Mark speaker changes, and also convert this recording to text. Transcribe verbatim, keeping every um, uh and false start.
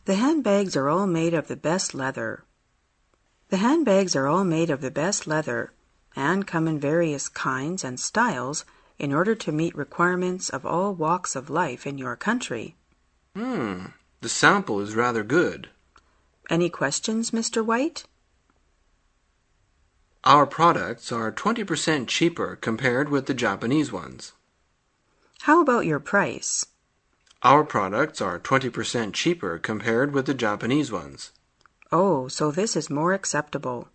Speaker 1: The handbags are all made of the best leather. The handbags are all made of the best leather and come in various kinds and styles in order to meet requirements of all walks of life in your country.
Speaker 2: Hmm, the sample is rather good.
Speaker 1: Any questions, Mister White?
Speaker 2: Our products are twenty percent cheaper compared with the Japanese ones.
Speaker 1: How about your price?
Speaker 2: Our products are twenty percent cheaper compared with the Japanese ones.
Speaker 1: Oh, so this is more acceptable.